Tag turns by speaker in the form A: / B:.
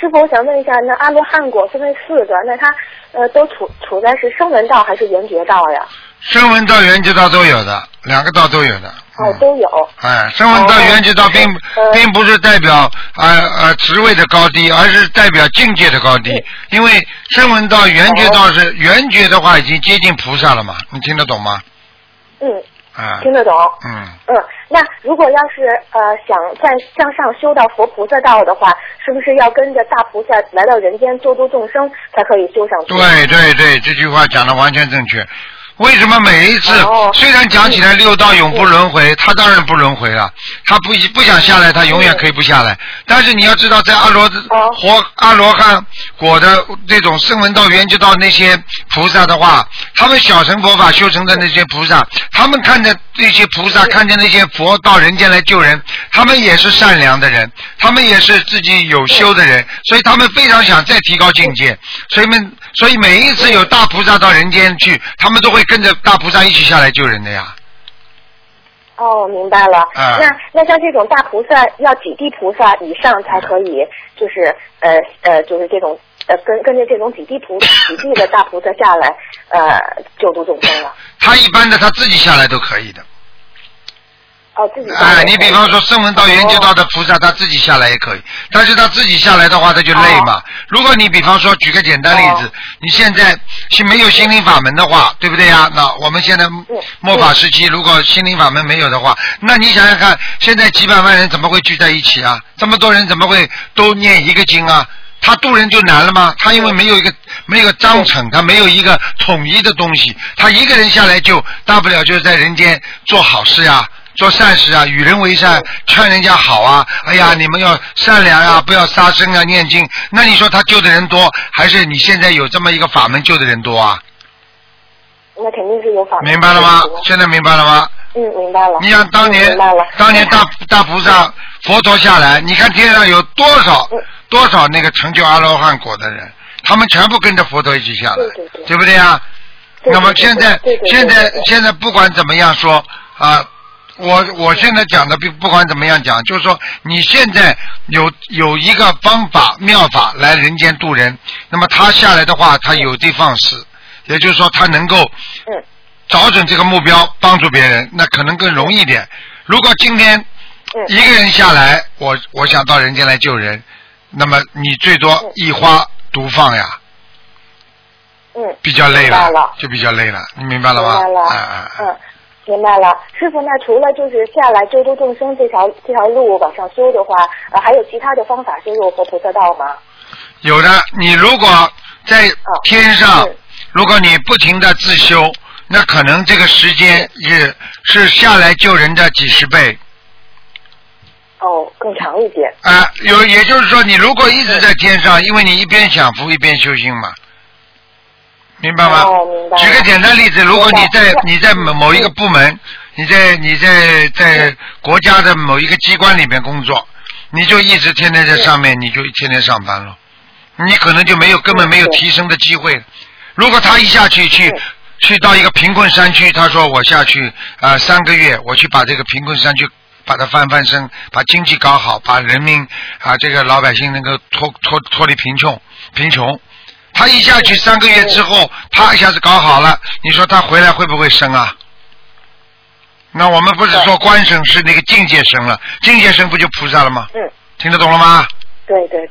A: 师傅，我想问一下，那阿罗汉果分为4个，那它都处在是声闻道还是缘觉道呀？
B: 声闻道、缘觉道都有的，2个道都有的。
A: 哦，都有。
B: 声闻道、缘觉道并不是代表职位的高低，而是代表境界的高低。因为声闻道、缘觉道是缘觉的话，已经接近菩萨了嘛，你听得懂吗？听得懂。那如果要是想再向上修到佛菩萨道的话，是不是要跟着大菩萨来到人间救度众生才可以修上去？ 对，这句话讲的完全正确。为什么每一次虽然讲起来6道永不轮回，他当然不轮回了，他不想下来，他永远可以不下来。但是你要知道，在阿罗汉果的这种声闻道、缘觉道那些菩萨的话，他们小乘佛法修成的那些菩萨，他们看着这些菩萨，看着那些佛到人间来救人，他们也是善良的人，他们也是自己有修的人，所以他们非常想再提高境界，所以每一次有大菩萨到人间去，他们都会跟着大菩萨一起下来救人的呀。
A: 哦，明白了。那像这种大菩萨要几地菩萨以上才可以，就是这种跟着这种几地的大菩萨下来救度众生了。
B: 他一般的他自己下来都可以的。
A: 自己下来。
B: 你比方说声闻道、缘觉道的菩萨，他自己下来也可以，但是他自己下来的话，他就累嘛。如果你比方说举个简单例子，你现在没有心灵法门的话，对不对呀？那我们现在末法时期，如果心灵法门没有的话，那你想想看，现在几百万人怎么会聚在一起啊？这么多人怎么会都念一个经啊？他渡人就难了吗？他因为没有一个章程，他没有一个统一的东西，他一个人下来就大不了就是在人间做好事呀。做善事啊，与人为善，劝人家好啊，哎呀，你们要善良啊，不要杀生啊，念经。那你说他救的人多，还是你现在有这么一个法门救的人多啊？
A: 那肯定是有法门。
B: 明白了吗？现在明白了吗？
A: 明白了。
B: 你想当年大菩萨佛陀下来，你看天上有多少那个成就阿罗汉果的人，他们全部跟着佛陀一起下来，对不对啊？那么现在不管怎么样说啊。我现在讲的不管怎么样讲，就是说你现在有一个方法妙法来人间度人，那么他下来的话，他有的放矢，也就是说他能够找准这个目标帮助别人，那可能更容易一点。如果今天一个人下来，我想到人间来救人，那么你最多一花独放呀，比较累了，就比较累了，你明白了吗？
A: 明白了。明白了，师傅，那除了就是下来救度众生这条路往上修的话，还有其他的方法修入佛菩萨道吗？
B: 有的，你如果在天上，如果你不停的自修，那可能这个时间是下来救人的几十倍。
A: 更长一点。
B: 也就是说，你如果一直在天上，因为你一边享福一边修心嘛。明白吗？
A: 明白。
B: 举个简单例子，如果你在某一个部门，你在国家的某一个机关里面工作，你就一直天天在上面，你就天天上班了，你可能就根本没有提升的机会。如果他一下去到一个贫困山区，他说我下去3个月，我去把这个贫困山区把它翻身，把经济搞好，把人民这个老百姓能够脱离贫穷。他一下去3个月之后，啪一下子搞好了，你说他回来会不会升啊？那我们不是说官升，是那个境界升了，境界升不就菩萨了吗？听得懂了吗？
A: 对。